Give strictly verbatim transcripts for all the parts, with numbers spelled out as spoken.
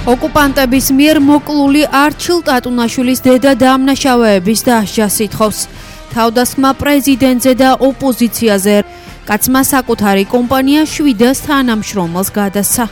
ოკუპანტების მიერ მოკლული არჩილ ტატუნაშვილის დედა დამნაშავეების დასჯას ითხოვს. თავდასხმა პრეზიდენტზე და ოპოზიციაზე. კაცმა საკუთარი კომპანია შვიდას თანამშრომელს გადასცა.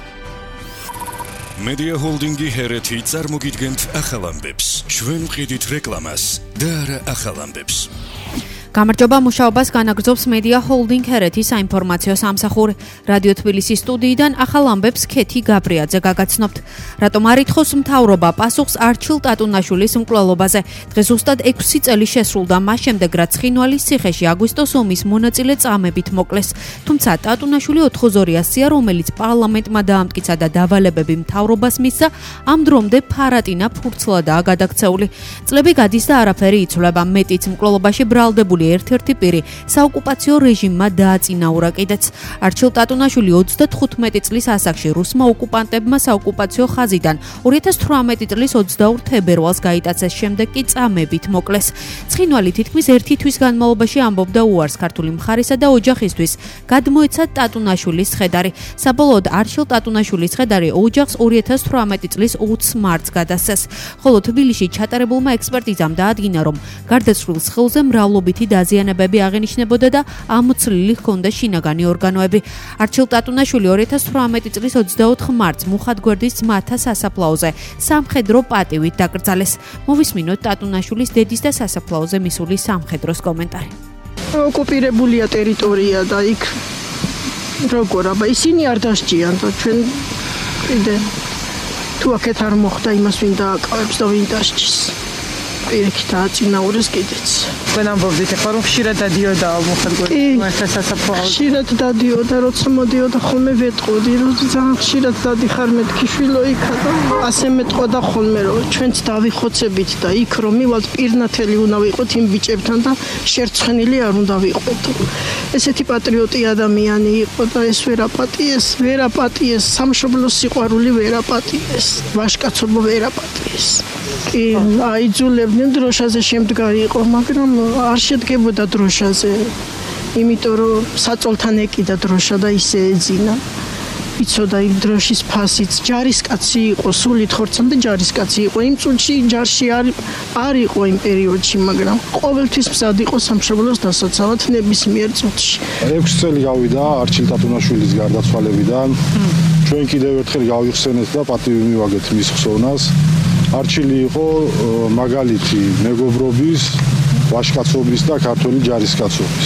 Media Holdingi ჰერეთი წარმოგიდგენთ ახალ ამბებს. ჩვენ ვყიდით რეკლამას და არა ახალ ამბებს. გამარჯობა, მუშაობას განაგრძობს Media Holding ჰერეთის საინფორმაციო სამსახური. რადიო თბილისის სტუდიიდან ახალ ამბებს ქეთი გაბრიაძე გაგაცნობთ. რატომ არ ითხოვს მთავრობა პასუხს არჩილ ტატუნაშვილის მკვლელობაზე? დღეს ზუსტად ექვსი წელი შესრულდა მას შემდეგ, რაც ცხინვალის ციხეში აგვისტოს ომის მონაწილე წამებით მოკლეს. თუმცა ტატუნაშვილი ოთხოზორიასია, რომელიც პარლამენტმა დაამტკიცა და დავალებები მთავრობას მისცა, ამ დრომდე ფარატინა ფურცლადაა გადაქცეული. წლები გადის და არაფერი იცვლება. მეტიც მკვლელობაში ბრალდებული ერთ-ერთი პირი საოკუპაციო რეჟიმმა დააწინაურა კიდეც. არჩილ ტატუნაშვილი ოცდათხუთმეტი წლის ასაკში რუსმა ოკუპანტებმა საოკუპაციო ხაზიდან ორი ათას თვრამეტი წლის ოცდაორ თებერვალს გაიტაცეს, შემდეგ კი წამებით მოკლეს. ცხინვალი თითქმის ერთი თვის განმავლობაში ამბობდა უარს ქართული მხარისა და ოჯახისთვის. გადმოეცა ტატუნაშვილის ცხედარი. საბოლოოდ არჩილ ტატუნაშვილის ცხედარი ოჯახს ორი ათას თვრამეტი წლის ოცს მარტს გადასცეს. ხოლო თბილისში ჩატარებულმა ექსპერტიზამ დაადგინა, რომ გარდაცვლილ სხეულზე მრავლობითი დაზიანებები აღინიშნებოდა და ამოცლილი ჰქონდა შინაგანი ორგანოები. არჩილ ტატუნაშვილი ორი ათას თვრამეტი წლის ოცდაოთხ მარტს მუხათგვერდის ძმათა სასაფლაოზე სამხედრო პატივით დაკრძალეს. მოვისმინოთ ტატუნაშვილის დედის და სასაფლაოზე მისული სამხედროს კომენტარი. ოკუპირებულია ტერიტორია და იქ როგორ აბა ისინი არ დასჭიან და ჩვენ კიდე თუ აქეთ არ მოხდა იმას ვინ დააკავებს და ვინ დასჭის. პირიქით აწინაურეს კიდეც. თქვენ ამბობდით ახლა რომ ხშირად დადიოდა მუხათგვერდის სასაფლაოზე. ხშირად დადიოდა, როცა მოდიოდა ხოლმე ვეტყოდი, რომ ძალიან ხშირად დადიხარ მეთქი შვილო იქა და ასე მეტყოდა ხოლმე, რომ ჩვენც დავიხოცებით და იქ რომ მივალთ პირნათელი უნდა ვიყოთ იმ ბიჭებთან და შერცხენილი არ უნდა ვიყოთ. ესეთი პატრიოტი ადამიანი იყო და ეს ვერაპატიეს, ვერაპატიეს, სამშობლოს სიყვარული ვერაპატიეს, ვაჟკაცობა ვერაპატიეს. კი, აიძულებდნენ დროშაზე შემდგარი იყო, მაგრამ არ შედგებოდა დროშაზე. იმიტომ რომ საწოლთან ეკიდა დროშა და ისე ეძინა. იცოდა იმ დროშის ფასიც, ჯარისკაცი იყო, სულით ხორცამდე ჯარისკაცი იყო. იმ წუთში ჯარში არ არ იყო იმ პერიოდში, მაგრამ ყოველთვის მზად იყო სამშობლოს დასაცავად ნებისმიერ წუთში. ექვსი წელი გავიდა არჩილ ტატუნაშვილის გარდაცვალებიდან. ჩვენ კიდევ ერთხელ გავიხსენეთ და პატივი მივაგეთ მის ხსოვნას. არჩილი იყო მაგალითი მეგობრობის, ვაჟკაცობის და ქართული ჯარისკაცობის.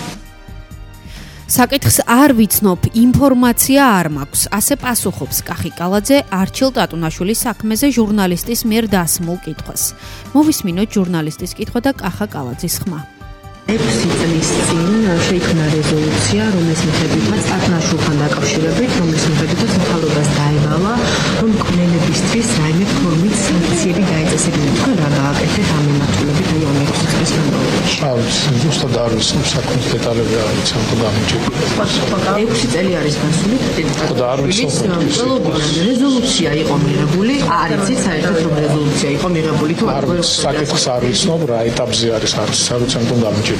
საკითხს არ ვიცნობ, ინფორმაცია არ მაქვს. ასე პასუხობს კახი კალაძე არჩილ ტატუნაშვილის საქმეზე ჟურნალისტის მიერ დასმულ კითხვას. მოვისმინოთ ჟურნალისტის კითხვა და კახა კალაძის ხმა. ექვსი წლის წინ შეიქმნა რეზოლუცია, რომლის მიხედვითაც ტატუნაშვილთან დაკავშირებით, რომლის მიხედვითაც მთავრობას დაევალა, რომ მკვლელებისთვის რაიმე ფორმით სანქციები დაეწესებინა. თქვენ რა გააკეთეთ ამ მიმართულებით აი ამ ექვსი წლის განმავლობაში? არ ვიცი, ზუსტად არ ვიცი, საქმის დეტალები არ ვიცი, ამ გამიჭირდა. ექვსი წელი არის გასული ტატუნაშვილის მკვლელობიდან. რეზოლუცია იყო მიღებული, არ იცით საერთოდ რომ რეზოლუცია იყო მიღებული თუ არ ვიცი, საკითხს არ ვიცნობ, რა ეტაპზე არის, არ ვიცი, არ ვიცი, ამ გამიჭირდა.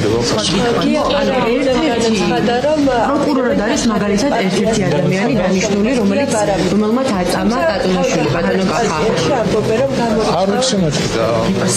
პროკურორად არის მაგალითად ერთ-ერთი ადამიანი დანიშნული, რომელიც რომელმაც აწამა ტატუნაშვილი ბატონო კახა. არ ვიცი მეთქი და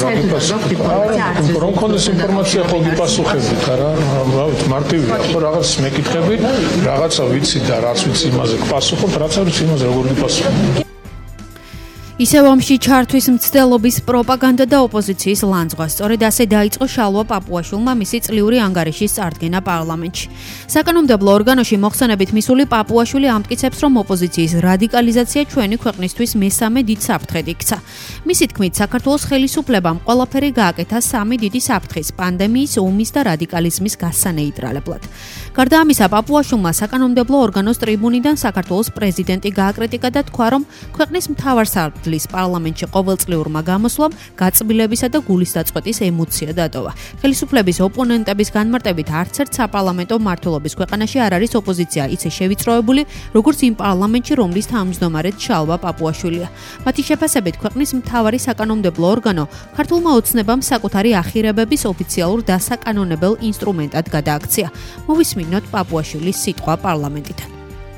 რომ კონდეს ინფორმაცია ხო გიპასუხებით, არა? რა ვიცი, მარტივია. ხო რაღაც მეკითხები, რაღაცა ვიცი და რაც ვიცი იმაზე გპასუხობ, რაც არ ვიცი იმაზე როგორ გიპასუხობ. ისევ ომში ჩართვის მცდელობის პროპაგანდა და ოპოზიციის ლანძღვა. სწორედ ასე დაიწყო შალვა პაპუაშვილმა მისი წლიური ანგარიშის წარდგენა პარლამენტში. საკანონმდებლო ორგანოში მოხსენებით მისული პაპუაშვილი ამტკიცებს, რომ ოპოზიციის რადიკალიზაცია ჩვენი ქვეყნისთვის მესამე დიდ საფრთხედ იქცა. მისი თქმით, საქართველოს ხელისუფლებამ ყველაფერი გააკეთა სამი დიდი საფრთხის, პანდემიის, ომის და რადიკალიზმის გასანეიტრალებლად. გარდა ამისა, პაპუაშვილმა საკანონმდებლო ორგანოს ტრიბუნიდან საქართველოს პრეზიდენტი გააკრიტიკა და თქვა, რომ ქვეყნის მთავარ სარდლის პარლამენტში ყოველწლიურმა გამოსვლამ გაწმილებისა და გულისდაწყვეტის ემოცია დატოვა. ხელისუფლების ოპონენტების განმარტებით არც ერთ საპარლამენტო მმართველობის ქვეყანაში არ არის ოპოზიცია ისე შევიწროებული, როგორც იმ პარლამენტში, რომლის თავმჯდომარედ შალვა პაპუაშვილია. მათი შეფასებით, ქვეყნის მთავარი საკანონმდებლო ორგანო ქართულმა ოცნებამ საკუთარი ახირებების ოფიციალურ დასაკანონებელ ინსტრუმენტად გადააქცია. მოვისმინოთ პაპუაშვილის სიტყვა პარლამენტიდან.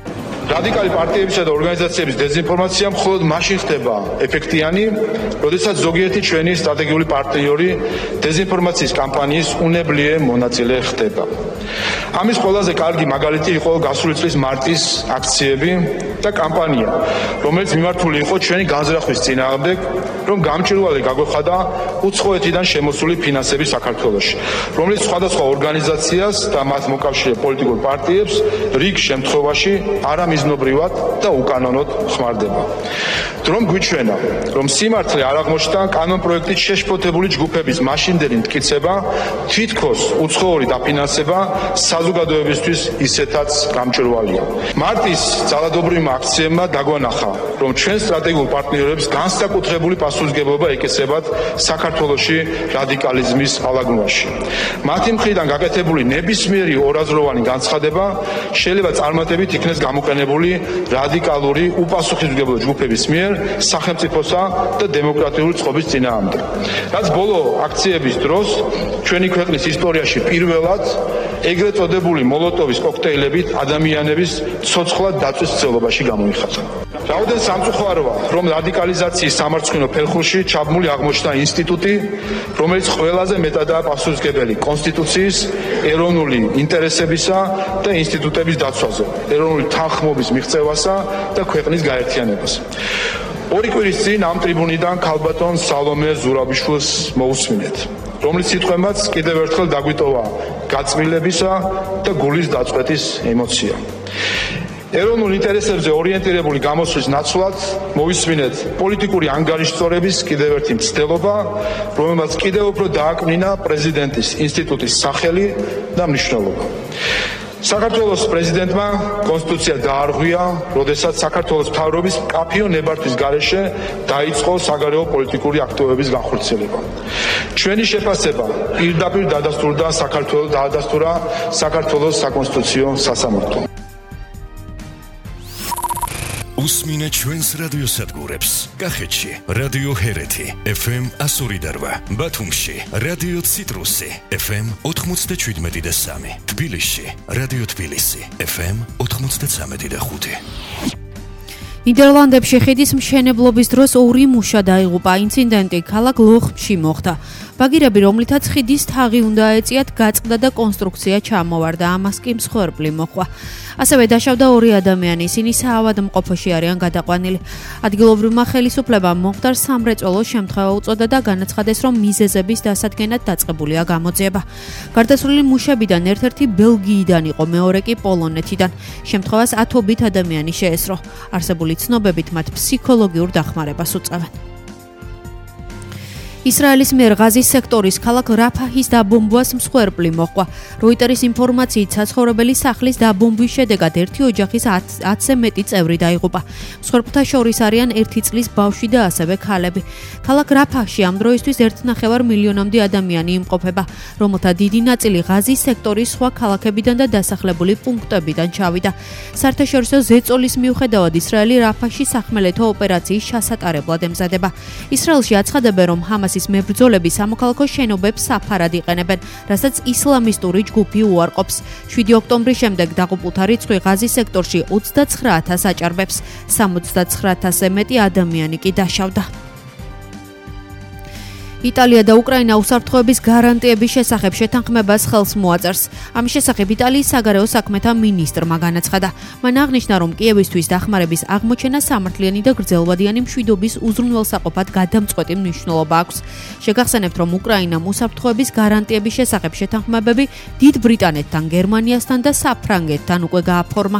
რადიკალი პარტიებისა და ორგანიზაციების დეზინფორმაცია მხოლოდ მაშინ ხდება ეფექტიანი, როდესაც ზოგიერთი ჩვენი სტრატეგიული პარტნიორი დეზინფორმაციის კამპანიის უნებლიე მონაწილე ხდება. ამის ყველაზე კარგი მაგალითი იყო გასული წლის მარტის აქციები და კამპანია, რომელიც მიმართული იყო ჩვენი განზრახვის წინააღმდეგ, რომ გამჭვირვალე გაგვეხადა უცხოეთიდან შემოსული ფინანსები საქართველოში, რომელიც სხვადასხვა ორგანიზაციას და მათ მოკავშირე პოლიტიკურ პარტიებს რიგ შემთხვევაში არამიზნობრივად და უკანონოდ ხმარდება. დრომ გვიჩვენა, რომ სიმართლე არ აღმოჩნდა კანონპროექტით შეშფოთებული ჯგუფების მაშინდელი მტკიცება, თითქოს უცხოური დაფინანსება საზოგადოებისთვის ისეთაც გამჭვირვალეა. მარტის ძალადობრივმა აქციებმა დაგვანახა, რომ ჩვენ სტრატეგიულ პარტნიორებს განსაკუთრებული პასუხისმგებლობა ეკისრებათ საქართველოში რადიკალიზმის ალაგნობაში. მათი მხრიდან გაკეთებული ნებისმიერი ორაზროვანი განცხადება შეიძლება წარმატებით იქნეს გამოყენებული რადიკალური უპასუხისმგებლო ჯგუფების მიერ სახელმწიფოსა და დემოკრატიული წყობის წინააღმდეგ. რაც ბოლო აქციების დროს ჩვენი ქვეყნის ისტორიაში პირველად ეგრეთ წოდებული მოლოტოვის კოქტეილებით ადამიანების ცოცხლად დაწვის ცდილობაში გამოიხატა. რაოდენ სამწუხაროა, რომ რადიკალიზაციის სამარცხვინო ფერხულში ჩაბმული აღმოჩნდა ინსტიტუტი, რომელიც ყველაზე მეტადაა პასუხისმგებელი კონსტიტუციის, ეროვნული ინტერესებისა და ინსტიტუტების დაცვაზე, ეროვნული თანხმობის მიღწევასა და ქვეყნის გაერთიანებას. ორი კვირის წინ ამ ტრიბუნიდან ქალბატონ სალომე ზურაბიშვილს მოусმინეთ, რომლის სიტყვებმაც კიდევ ერთხელ დაგვიტოვა გაწმილებისა და გულის დაწყვეტის ემოცია. ეროვნულ ინტერესებზე ორიენტირებული გამოსვლის ნაცვლად მოვისმინეთ პოლიტიკური ანგარიშწორების კიდევ ერთი მცდელობა, რომელმაც კიდევ უფრო დააკმნინა პრეზიდენტის ინსტიტუტის სახელი და მნიშვნელობა. საქართველოს პრეზიდენტმა კონსტიტუცია დაარღვია, როდესაც საქართველოს მთავრობის მკაფიო ნებართვის გარეშე დაიწყო საგარეო პოლიტიკური აქტივობების განხორციელება. ჩვენი შეფასება პირდაპირ დადასტურდა საქართველოს დაადასტურა საქართველოს საკონსტიტუციო სასამართლომ. უსმინე ჩვენს რადიოსადგურებს. კახეთში რადიო ჰერეთი ეფ ემ one oh eight, ბათუმში რადიო ციტრუსი ეფ ემ ninety-seven და three, თბილისში რადიო თბილისი ეფ ემ ninety-three და five. ნიდერლანდებში ხიდის მშენებლობის დროს ორი მუშა დაიღუპა. ინციდენტი ქალაქ ლოხში მოხდა. ბაგირები, რომლითაც ხიდის თაღი უნდა ეწიათ, გაწყდა და კონსტრუქცია ჩამოვარდა. ამას კი მსხვერპლი მოჰყვა. ასევე დაშავდა ორი ადამიანი, ისინი საავადმყოფოში არიან გადაყვანილი. ადგილობრივმა ხელისუფლებამ მომხდარ სამრეწველო შემთხვევა უწოდა და განაცხადეს, რომ მიზეზების დასადგენად დაწყებულია გამოძიება. გარდაცვლილი მუშებიდან ერთ-ერთი ბელგიიდან იყო, მეორე კი პოლონეთიდან. შემთხვევას ათობით ადამიანი შეესრო. არსებული ცნობებით მათ ფსიქოლოგიურ დახმარებას უწევენ. ისრაელის მიერ ღაზის სექტორის ქალაქ რაფაჰის დაბომბვას მსხვერპლი მოჰყვა. როიტერის ინფორმაციით საცხოვრებელი სახლის დაბომბვის შედეგად ერთი ოჯახის ათზე მეტი წევრი დაიღუპა. მსხვერპლთა შორის არიან ერთი წლის ბავშვი და ასევე ქალები. ქალაქ რაფაჰში ამ დროისთვის ერთ და ნახევარ მილიონამდე ადამიანი იმყოფება, რომელთა დიდი ნაწილი ღაზის სექტორის სხვა ქალაქებიდან და დასახლებული პუნქტებიდან ჩავიდა. საერთაშორისო ზეწოლის მიუხედავად ისრაელი რაფაჰში სახმელეთო ოპერაციის ჩასატარებლად ემზადება. ისრაელში აცხადებენ, რომ ჰამას ის მებრძოლები სამოქალაქო შენობებს საფარად იყენებენ, რასაც ისლამისტური ჯგუფი უარყოფს. შვიდი ოქტომბრის შემდეგ დაღუპულთა რიცხვი ღაზის სექტორში ოცდაცხრა ათასს აჭარბებს, სამოცდაცხრა ათასზე მეტი ადამიანი კი დაშავდა. იტალია და უკრაინა უსაფრთხოების გარანტიების შესახებ შეთანხმებას ხელს მოაწერს. ამის შესახებ იტალიის საგარეო საქმეთა მინისტრმა განაცხადა. მან აღნიშნა, რომ კიევისთვის დახმარების აღმოჩენა სამართლიანი და გრძელვადიანი მშვიდობის უზრუნველსაყოფად გადამწყვეტი მნიშვნელობა აქვს. შეგახსენებთ, რომ უკრაინამ უსაფრთხოების გარანტიების შესახებ შეთანხმებები დიდ ბრიტანეთთან, გერმანიასთან და საფრანგეთთან უკვე გააფორმა.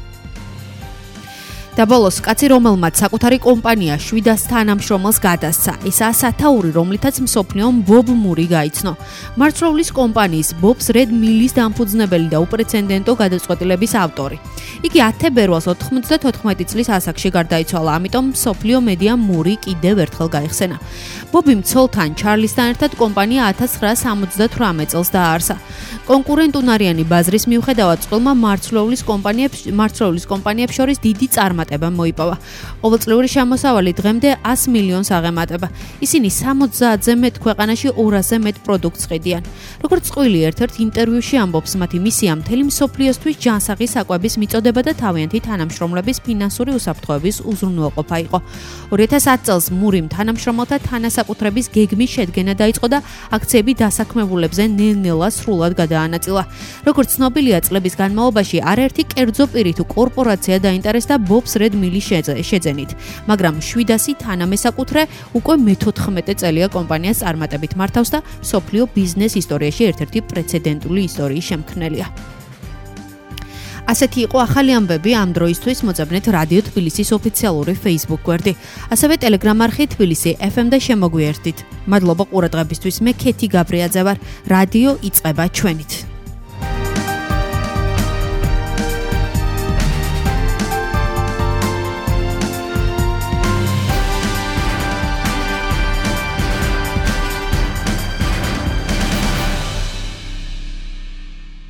და ბოლოს კაცი, რომელმაც საკუთარი კომპანია შვიდას თანამშრომელს გადასცა. ესაა სათაური, რომლითაც მსოფლიომ ბობ მური გაიცნო. მარცვლეულის კომპანიის ბობს რედ მილის დამფუძნებელი და უპრეცედენტო გადაწყვეტილების ავტორი. იგი ათი თებერვალს ოთხმოცდათოთხმეტი წლის ასაკში გარდაიცვალა, ამიტომ მსოფლიო მედია მური კიდევ ერთხელ გაიხსენა. ბობი მცოლთან ჩარლისთან ერთად კომპანია ათას ცხრაასა სამოცდათვრამეტ წელს დააარსა. კონკურენტუნარიანი ბაზრის მიუხედავად, წყვილმა მარცვლეულის კომპანიებს მარცვლეულის კომპანიებს შორის დიდი წარმატება აღემატება მოიპოვა. ყოველწლიური შემოსავალი დღემდე ას მილიონს აღემატება. ისინი სამოცდაათზე მეტ ქვეყანაში ორასზე მეტ პროდუქტს ყიდიან. როგორც წყვილი ერთ-ერთ ინტერვიუში ამბობს, მათი მისია მთელი მსოფლიოსთვის ჯანსაღი საკვების მიწოდება და თავიანთი თანამშრომლების ფინანსური უსაფრთხოების უზრუნველყოფა იყო. ორი ათას ათი წელს მურიმ თანამშრომელთა თანასაკუთრების გეგმის შედგენა დაიწყო და აქციები დასაქმებულებზე ნელ-ნელა სრულად გადაანაწილა. როგორც ცნობილია, წლების განმავლობაში არაერთი კერძო პირი თუ კორპორაცია დაინტერესდა Bob's Red Mill-ის შეძენით, მაგრამ შვიდასი თანამესაკუთრე უკვე მეთოთხმეტე წელია კომპანიას წარმატებით მართავს და მსოფლიო ბიზნეს ისტორიაში ერთ-ერთი პრეცედენტული ისტორიის შემქმნელია. ასეთი იყო ახალი ამბები ამ დროისთვის მოძებნეთ რადიო თბილისის ოფიციალური Facebook გვერდი. ასევე Telegram არხი თბილისი ეფ ემ და შემოგვიერთდით. მადლობა ყურადღებისთვის. მე ქეთი გაბრიაძე ვარ. რადიო იწყება ჩვენით.